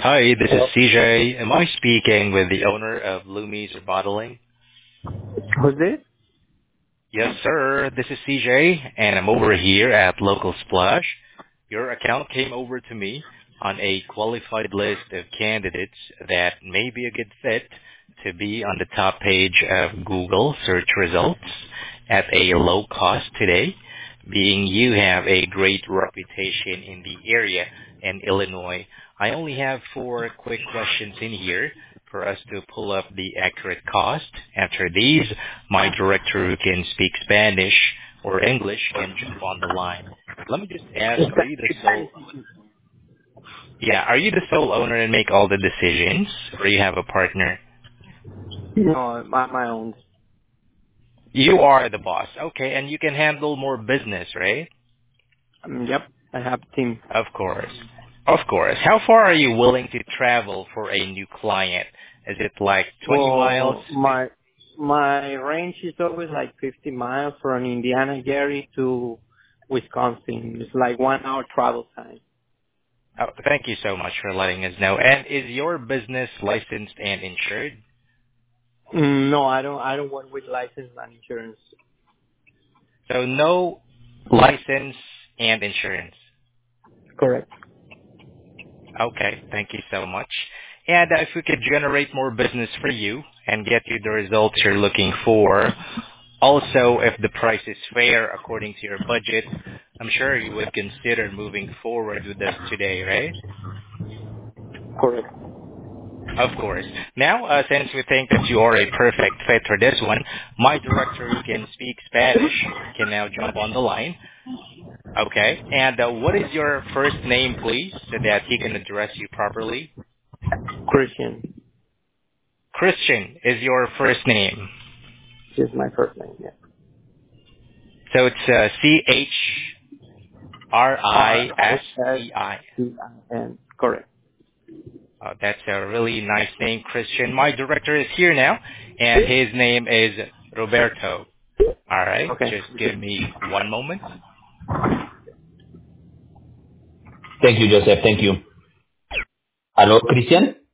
Hi, this is Hello. CJ. Am I speaking with the owner of Lumis Bottling? Who's this? Yes, sir. This is CJ, and I'm over here at Local Splash. Your account came over to me on a qualified list of candidates that may be a good fit to be on the top page of Google search results at a low cost today, being you have a great reputation in the area in Illinois. I only have four quick questions in here for us to pull up the accurate cost. After these, my director who can speak Spanish or English can jump on the line. Let me just ask, are you the sole, are you the sole owner and make all the decisions, or you have a partner? No, my own. You are the boss. Okay, and you can handle more business, right? Yep, I have a team. Of course. Of course. How far are you willing to travel for a new client? Is it like 20 miles? Well, my range is always like 50 miles from Indiana, Gary to Wisconsin. It's like 1 hour travel time. Oh, thank you so much for letting us know. And is your business licensed and insured? No, I don't. I don't work with license and insurance. So no license and insurance. Correct. Okay, thank you so much. And if we could generate more business for you and get you the results you're looking for, also if the price is fair according to your budget, I'm sure you would consider moving forward with us today, right? Correct. Of course. Now, since we think that you are a perfect fit for this one, my director who can speak Spanish can now jump on the line. Okay. And what is your first name, please, so that he can address you properly? Christian Christian is your first name. is my first name. Yeah. So it's Chrisristei. Christin. Correct. That's a really nice name, Christian. My director is here now, and his name is Roberto. All right. Okay. Just give me one moment. Thank you, Joseph. Thank you. Hello, Christian?